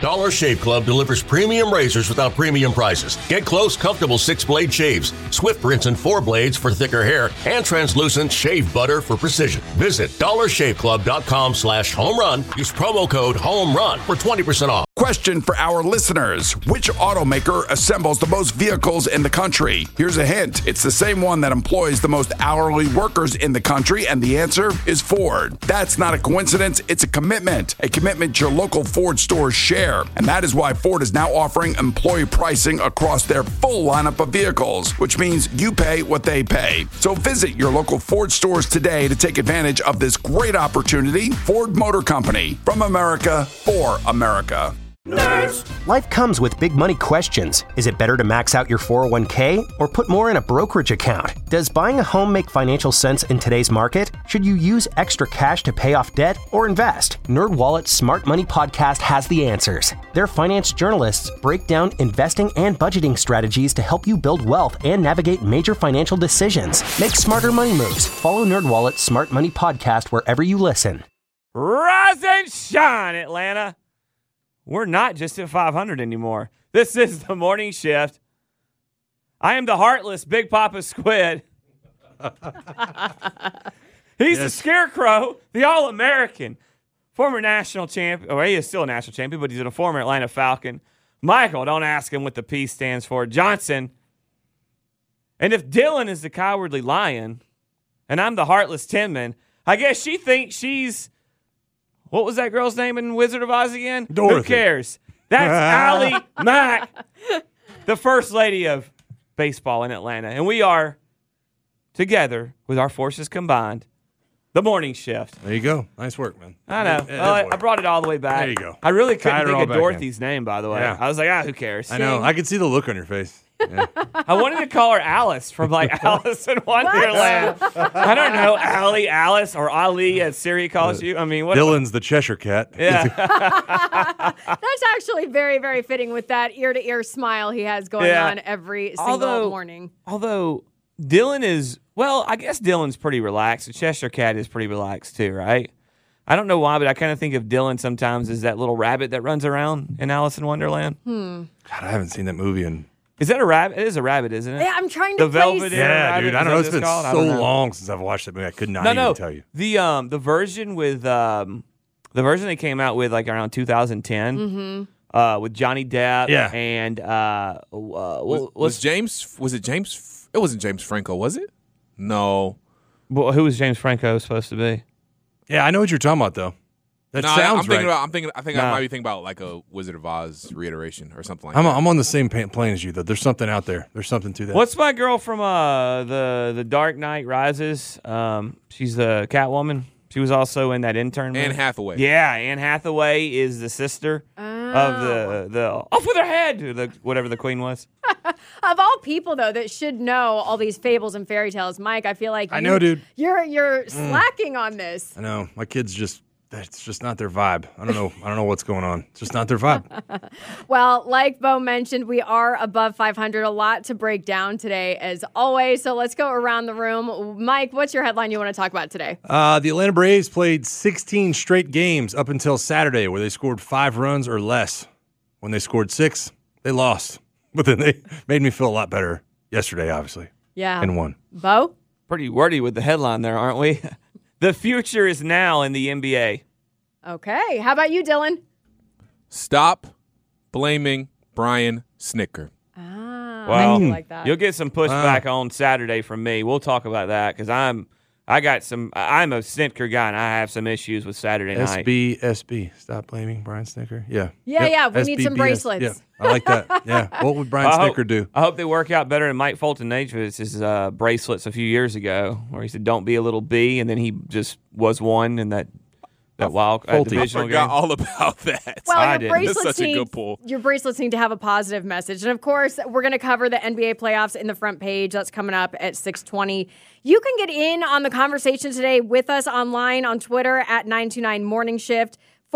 Dollar Shave Club delivers premium razors without premium prices. Get close, comfortable 6-blade shaves, swift rinse and 4 blades for thicker hair, and translucent shave butter for precision. Visit dollarshaveclub.com/homerun. Use promo code HOMERUN for 20% off. Question for our listeners. Which automaker assembles the most vehicles in the country? Here's a hint. It's the same one that employs the most hourly workers in the country, and the answer is Ford. That's not a coincidence. It's a commitment your local Ford stores share. And that is why Ford is now offering employee pricing across their full lineup of vehicles, which means you pay what they pay. So visit your local Ford stores today to take advantage of this great opportunity. Ford Motor Company, from America for America. Nerds. Life comes with big money questions. Is it better to max out your 401k or put more in a brokerage account? Does buying a home make financial sense in today's market? Should you use extra cash to pay off debt or invest? NerdWallet's Smart Money Podcast has the answers. Their finance journalists break down investing and budgeting strategies to help you build wealth and navigate major financial decisions. Make smarter money moves. Follow NerdWallet's Smart Money Podcast wherever you listen. Rise and shine, Atlanta. We're not just at 500 anymore. This is the morning shift. I am the heartless Big Papa Squid. He's the Scarecrow, the All-American, former national champion. Or he is still a national champion, but he's a former Atlanta Falcon. Michael, don't ask him what the P stands for. Johnson. And if Dylan is the cowardly lion, and I'm the heartless Tin Man, I guess she thinks she's... What was that girl's name in Wizard of Oz again? Dorothy. Who cares? That's Allie Mack, the first lady of baseball in Atlanta. And we are, together, with our forces combined, the morning shift. There you go. Nice work, man. I know. Well, I brought it all the way back. There you go. I really couldn't think of back Dorothy's name, by the way. Yeah. I was like, who cares? I know. I could see the look on your face. Yeah. I wanted to call her Alice from Alice in Wonderland. I don't know, Allie, Alice, or Ali as Siri calls you. I mean, what? Dylan's the Cheshire Cat. Yeah. That's actually very, very fitting with that ear-to-ear smile he has going on every single morning. Although Dylan is, well, I guess Dylan's pretty relaxed. The Cheshire Cat is pretty relaxed too, right? I don't know why, but I kind of think of Dylan sometimes as that little rabbit that runs around in Alice in Wonderland. God, I haven't seen that movie in... Is that a rabbit? It is a rabbit, isn't it? Yeah, I'm trying to the Velvet. Yeah, dude. I don't know. It's been so long long since I've watched that movie. I could not even tell you. The version with the version they came out with around 2010 with Johnny Depp. Yeah. And was James? Was it James? It wasn't James Franco, was it? No. Well, who was James Franco supposed to be? Yeah, I know what you're talking about though. That sounds right. I might be thinking about like a Wizard of Oz reiteration or something like that. I'm on the same plane as you though. There's something out there. There's something to that. What's my girl from the Dark Knight Rises? She's the Catwoman. She was also in that intern movie. Anne Hathaway. Yeah, Anne Hathaway is the sister of the off with her head, whatever the queen was. Of all people, though, that should know all these fables and fairy tales, Mike, I feel like I know, dude. You're slacking on this. I know. My kids it's just not their vibe. I don't know what's going on. It's just not their vibe. Well, like Bo mentioned, we are above 500. A lot to break down today, as always. So let's go around the room. Mike, what's your headline you want to talk about today? The Atlanta Braves played 16 straight games up until Saturday where they scored 5 runs or less. When they scored 6, they lost. But then they made me feel a lot better yesterday, obviously. Yeah. And won. Bo? Pretty wordy with the headline there, aren't we? The future is now in the NBA. Okay. How about you, Dylan? Stop blaming Brian Snitker. Well, I like that. You'll get some pushback on Saturday from me. We'll talk about that because I'm a Snitker guy and I have some issues with Saturday night. SB. Stop blaming Brian Snitker. Yeah. Yeah. We need some bracelets. Yeah, I like that. Yeah. What would Brian Snitker do? I hope they work out better than Mike Fulton-Nagevich's bracelets a few years ago, where he said, "Don't be a little bee," and then he just was one in that wild divisional game. I forgot all about that. Well, That's such a good pull. Your bracelets need to have a positive message. And, of course, we're going to cover the NBA playoffs in the front page. That's coming up at 6:20. You can get in on the conversation today with us online on Twitter at 929 Morning Shift.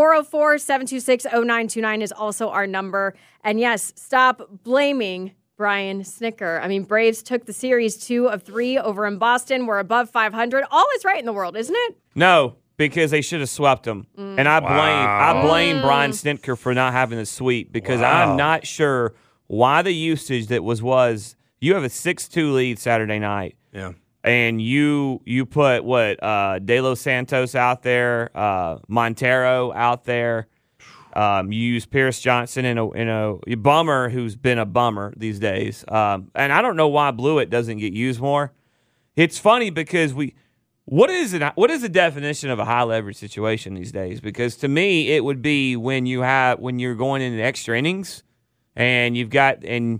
404-726-0929 is also our number. And, yes, stop blaming Brian Snitker. I mean, Braves took the series 2 of 3 over in Boston. We're above 500. All is right in the world, isn't it? No. because they should have swept them. And I blame Brian Snitker for not having the sweep because I'm not sure why the usage that was you have a 6-2 lead Saturday night. Yeah. And you put De Los Santos out there, Montero out there. You use Pierce Johnson in a bummer who's been a bummer these days. And I don't know why Blewett doesn't get used more. It's funny because what is the definition of a high leverage situation these days? Because to me, it would be when you're going into extra innings and then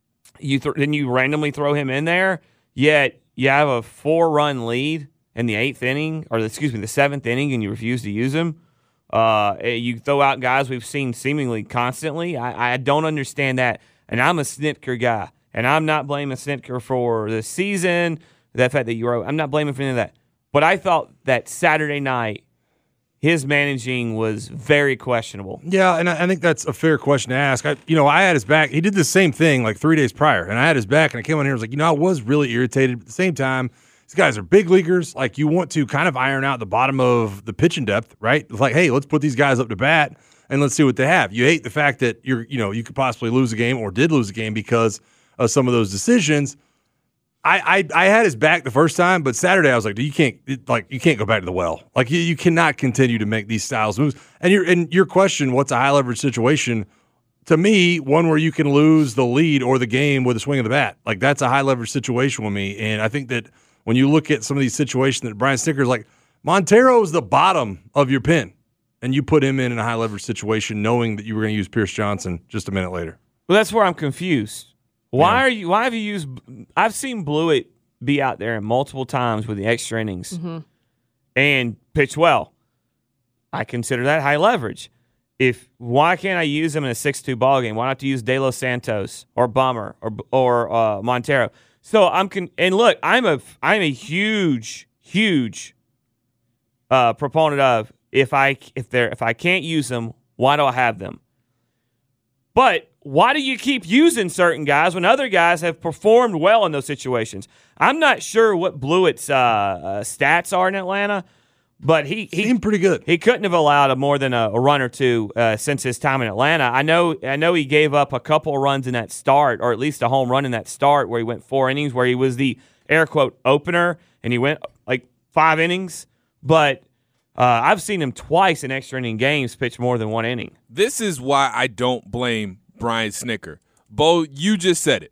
you randomly throw him in there, yet you have a 4-run lead in the 7th inning, and you refuse to use him. You throw out guys we've seen seemingly constantly. I don't understand that, and I'm a Snitker guy, and I'm not blaming Snitker for the season, the fact that I'm not blaming for any of that. But I thought that Saturday night, his managing was very questionable. Yeah, and I think that's a fair question to ask. I had his back. He did the same thing like 3 days prior, and I had his back, and I came on here and was like, I was really irritated. But at the same time, these guys are big leaguers. Like, you want to kind of iron out the bottom of the pitching depth, right? It's like, hey, let's put these guys up to bat, and let's see what they have. You hate the fact that you could possibly lose a game or did lose a game because of some of those decisions. I had his back the first time, but Saturday I was like, you can't go back to the well. Like, you cannot continue to make these styles moves. And your question, what's a high leverage situation? To me, one where you can lose the lead or the game with a swing of the bat. Like, that's a high leverage situation with me. And I think that when you look at some of these situations that Brian Snitker's like, Montero is the bottom of your pin, and you put him in a high leverage situation knowing that you were going to use Pierce Johnson just a minute later. Well, that's where I'm confused. Why have you used? I've seen Blewett be out there multiple times with the extra innings and pitch well. I consider that high leverage. Why can't I use him in a 6-2 ball game? Why not to use De Los Santos or Bummer or Montero? So and look, I'm a huge proponent of if I can't use them, why do I have them? But why do you keep using certain guys when other guys have performed well in those situations? I'm not sure what Blewett's stats are in Atlanta, but he seemed pretty good. He couldn't have allowed more than a run or two since his time in Atlanta. I know he gave up a couple of runs in that start, or at least a home run in that start where he went 4 innings, where he was the air quote opener, and he went like 5 innings. But I've seen him twice in extra inning games pitch more than 1 inning. This is why I don't blame Brian Snitker. Bo, you just said it.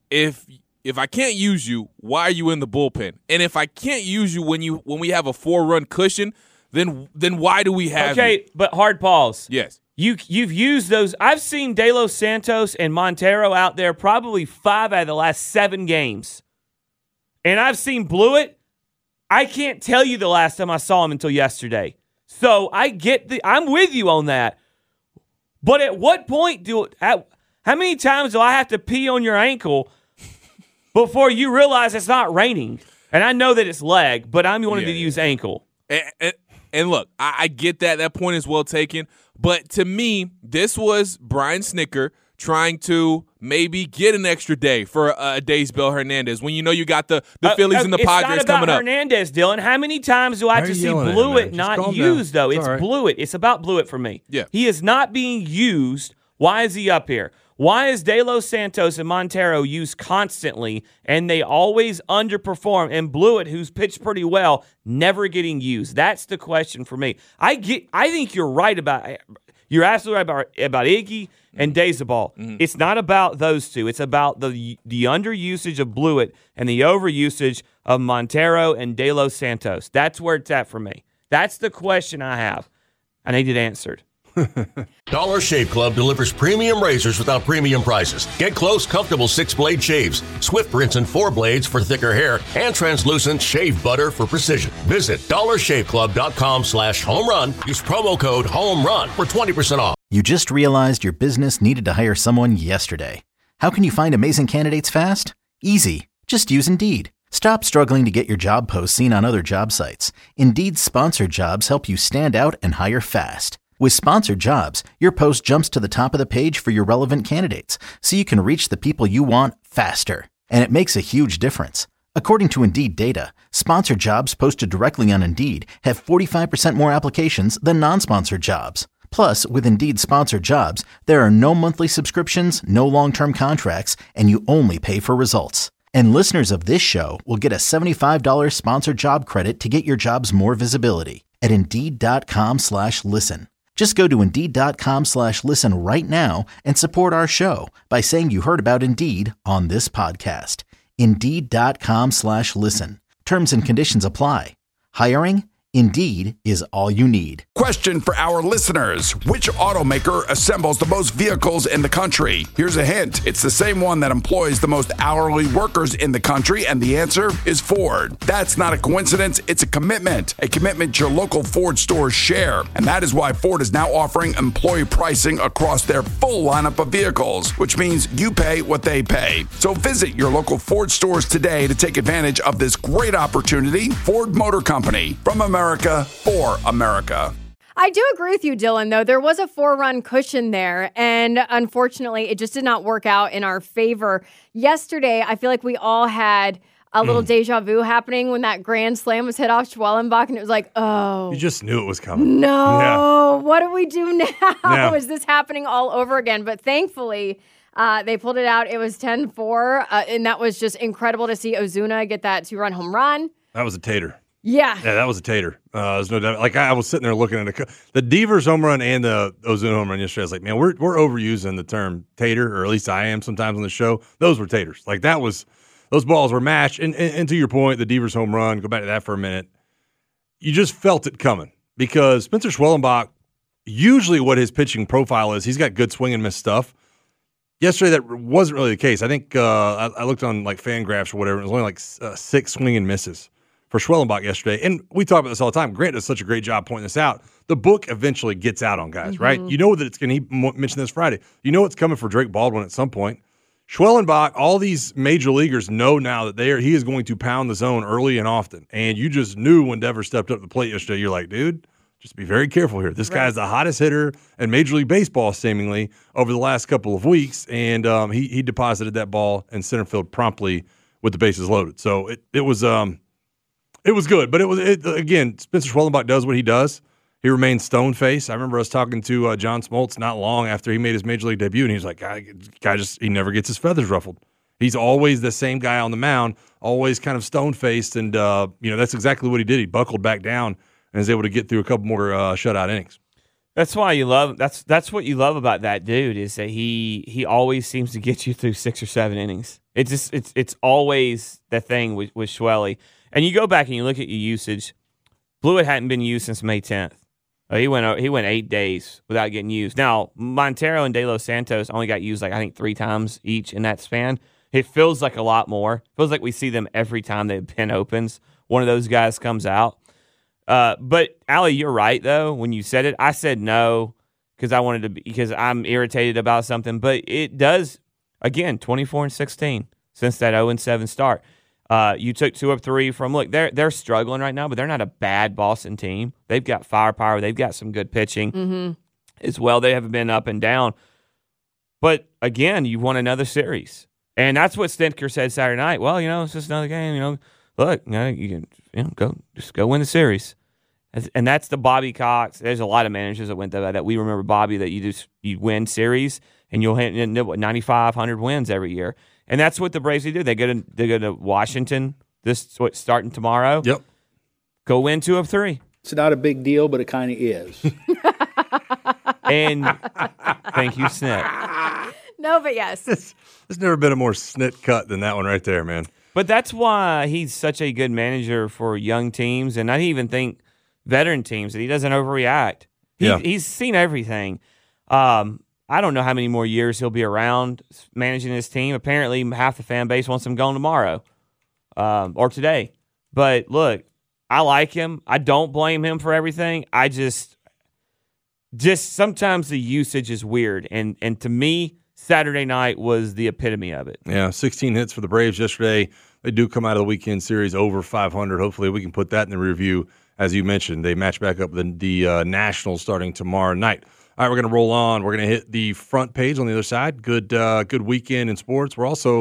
If I can't use you, why are you in the bullpen? And if I can't use you when we have a 4-run cushion, then why do we have you? But hard pause. Yes. You've used those. I've seen De Los Santos and Montero out there probably 5 out of the last 7 games. And I've seen Blewett. I can't tell you the last time I saw him until yesterday. So I'm with you on that. But at what point how many times do I have to pee on your ankle before you realize it's not raining? And I know that it's leg, but I'm wanting to use ankle. And look, I get that. That point is well taken. But to me, this was Brian Snitker trying to maybe get an extra day for a Daysbel Hernandez when you got the Phillies and the Padres coming up. Hernandez, Dylan. How many times do I have to see Blewett not used, though? It's Blewett. It's about Blewett for me. Yeah. He is not being used. Why is he up here? Why is De Los Santos and Montero used constantly and they always underperform? And Blewett, who's pitched pretty well, never getting used? That's the question for me. I think you're right you're absolutely right about Iggy and Daysbel. Mm-hmm. It's not about those two. It's about the underusage of Blewett and the overusage of Montero and De Los Santos. That's where it's at for me. That's the question I have. I need it answered. Dollar Shave Club delivers premium razors without premium prices. Get close, comfortable 6-blade shaves, Swift rinse and 4 blades for thicker hair, and translucent shave butter for precision. Visit dollarshaveclub.com/homerun. Use promo code HOMERUN for 20% off. You just realized your business needed to hire someone yesterday. How can you find amazing candidates fast? Easy. Just use Indeed. Stop struggling to get your job posts seen on other job sites. Indeed's sponsored jobs help you stand out and hire fast. With sponsored jobs, your post jumps to the top of the page for your relevant candidates, so you can reach the people you want faster. And it makes a huge difference. According to Indeed data, sponsored jobs posted directly on Indeed have 45% more applications than non-sponsored jobs. Plus, with Indeed sponsored jobs, there are no monthly subscriptions, no long-term contracts, and you only pay for results. And listeners of this show will get a $75 sponsored job credit to get your jobs more visibility at Indeed.com/listen. Just go to Indeed.com/listen right now and support our show by saying you heard about Indeed on this podcast. Indeed.com/listen. Terms and conditions apply. Hiring? Indeed is all you need. Question for our listeners. Which automaker assembles the most vehicles in the country? Here's a hint. It's the same one that employs the most hourly workers in the country, and the answer is Ford. That's not a coincidence. It's a commitment your local Ford stores share. And that is why Ford is now offering employee pricing across their full lineup of vehicles, which means you pay what they pay. So visit your local Ford stores today to take advantage of this great opportunity. Ford Motor Company, from America for America. I do agree with you, Dylan, though. There was a 4-run cushion there, and unfortunately, it just did not work out in our favor. Yesterday, I feel like we all had a little deja vu happening when that grand slam was hit off Schwellenbach, and it was like, oh. You just knew it was coming. No. What do we do now? Is this happening all over again? But thankfully, they pulled it out. It was 10-4, and that was just incredible to see Ozuna get that 2-run home run. That was a tater. Yeah, that was a tater. There's no doubt. Like, I was sitting there looking at the Devers home run and the Ozuna home run yesterday. I was like, man, we're overusing the term tater, or at least I am sometimes on the show. Those were taters. Like, those balls were matched. And to your point, the Devers home run, go back to that for a minute. You just felt it coming because Spencer Schwellenbach, usually what his pitching profile is, he's got good swing and miss stuff. Yesterday, that wasn't really the case. I think I looked on like Fangraphs or whatever. It was only like 6 swing and misses for Schwellenbach yesterday. And we talk about this all the time. Grant does such a great job pointing this out. The book eventually gets out on guys, right? You know that it's going to, he mentioned this Friday, you know it's coming for Drake Baldwin at some point. Schwellenbach, all these major leaguers know now that he is going to pound the zone early and often. And you just knew when Devers stepped up to the plate yesterday, you're like, dude, just be very careful here. This guy is the hottest hitter in Major League Baseball, seemingly, over the last couple of weeks. And he deposited that ball in center field promptly with the bases loaded. So it was good, but again, Spencer Schwellenbach does what he does. He remains stone-faced. I remember us talking to John Smoltz not long after he made his Major League debut, and he was like, he never gets his feathers ruffled. He's always the same guy on the mound, always kind of stone-faced, and that's exactly what he did. He buckled back down and was able to get through a couple more shutout innings. That's why you love. That's what you love about that dude is that he always seems to get you through 6 or 7 innings. It's always the thing with Schwelly. And you go back and you look at your usage. Blewett hadn't been used since May 10th. He went 8 days without getting used. Now, Montero and De Los Santos only got used, like, I think 3 times each in that span. It feels like a lot more. It feels like we see them every time the pen opens. One of those guys comes out. But, Allie, you're right, though. When you said it, I said no because I'm irritated about something. But it does, again, 24-16 since that 0-7 start. You took 2 of 3 from, look, they're struggling right now, but they're not a bad Boston team. They've got firepower. They've got some good pitching as well. They haven't been up and down. But, again, you won another series. And that's what Stentker said Saturday night. Well, it's just another game. Look, you can go win the series. And that's the Bobby Cox. There's a lot of managers that went that we remember Bobby, that you win series and you'll hit 95, 100 wins every year. And that's what the Braves do. They go to Washington starting tomorrow. Yep. Go win 2 of 3. It's not a big deal, but it kind of is. And thank you, Snit. No, but yes. There's never been a more snit cut than that one right there, man. But that's why he's such a good manager for young teams, and I even think veteran teams, that he doesn't overreact. He's seen everything. I don't know how many more years he'll be around managing his team. Apparently, half the fan base wants him gone tomorrow or today. But look, I like him. I don't blame him for everything. I just sometimes the usage is weird, and to me, Saturday night was the epitome of it. Yeah, 16 hits for the Braves yesterday. They do come out of the weekend series over 500. Hopefully, we can put that in the review. As you mentioned, they match back up the Nationals starting tomorrow night. All right, we're going to roll on. We're going to hit the front page on the other side. Good weekend in sports. We're also going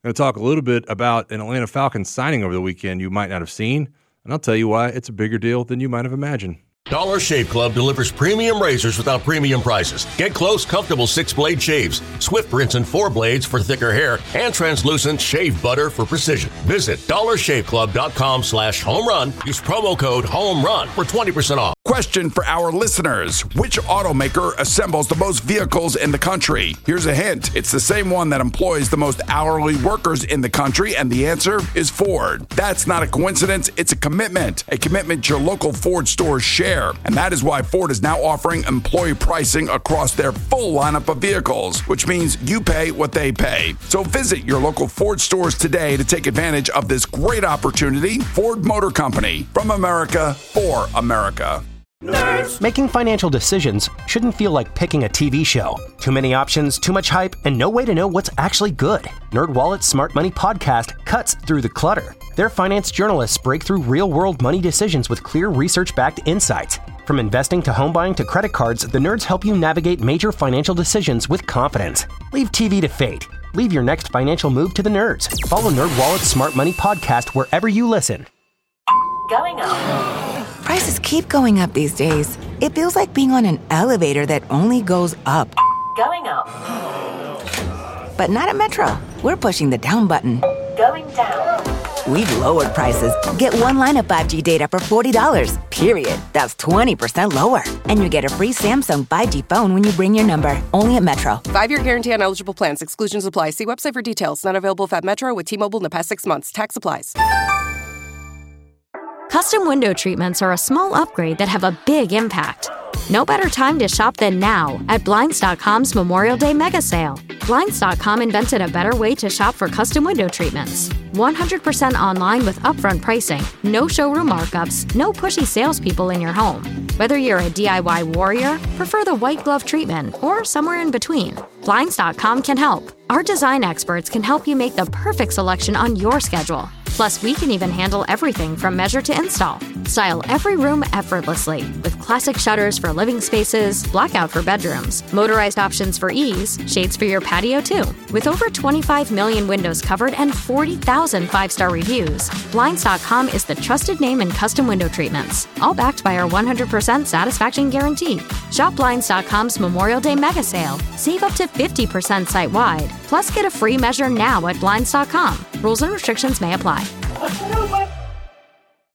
going to talk a little bit about an Atlanta Falcons signing over the weekend you might not have seen, and I'll tell you why it's a bigger deal than you might have imagined. Dollar Shave Club delivers premium razors without premium prices. Get close, comfortable 6-blade shaves, Swift rinse and 4 blades for thicker hair, and translucent shave butter for precision. Visit dollarshaveclub.com/home-run. Use promo code HOME-RUN for 20% off. Question for our listeners. Which automaker assembles the most vehicles in the country? Here's a hint. It's the same one that employs the most hourly workers in the country, and the answer is Ford. That's not a coincidence. It's a commitment your local Ford stores share. And that is why Ford is now offering employee pricing across their full lineup of vehicles, which means you pay what they pay. So visit your local Ford stores today to take advantage of this great opportunity. Ford Motor Company, from America for America. Nerds. Making financial decisions shouldn't feel like picking a TV show. Too many options, too much hype, and no way to know what's actually good. NerdWallet's Smart Money Podcast cuts through the clutter. Their finance journalists break through real-world money decisions with clear research-backed insights. From investing to home buying to credit cards, the nerds help you navigate major financial decisions with confidence. Leave TV to fate. Leave your next financial move to the nerds. Follow NerdWallet's Smart Money Podcast wherever you listen. Going up. Prices keep going up these days. It feels like being on an elevator that only goes up. Going up. But not at Metro. We're pushing the down button. Going down. We've lowered prices. Get one line of 5G data for $40, period. That's 20% lower. And you get a free Samsung 5G phone when you bring your number. Only at Metro. 5-year guarantee on eligible plans. Exclusions apply. See website for details. Not available at Metro with T-Mobile in the past 6 months. Tax applies. Custom window treatments are a small upgrade that have a big impact. No better time to shop than now at Blinds.com's Memorial Day Mega Sale. Blinds.com invented a better way to shop for custom window treatments. 100% online with upfront pricing, no showroom markups, no pushy salespeople in your home. Whether you're a DIY warrior, prefer the white glove treatment, or somewhere in between, Blinds.com can help. Our design experts can help you make the perfect selection on your schedule. Plus, we can even handle everything from measure to install. Style every room effortlessly with classic shutters for living spaces, blackout for bedrooms, motorized options for ease, shades for your patio too. With over 25 million windows covered and 40,000 5-star reviews, Blinds.com is the trusted name in custom window treatments, all backed by our 100% satisfaction guarantee. Shop Blinds.com's Memorial Day Mega Sale. Save up to 50% site-wide. Plus, get a free measure now at Blinds.com. Rules and restrictions may apply.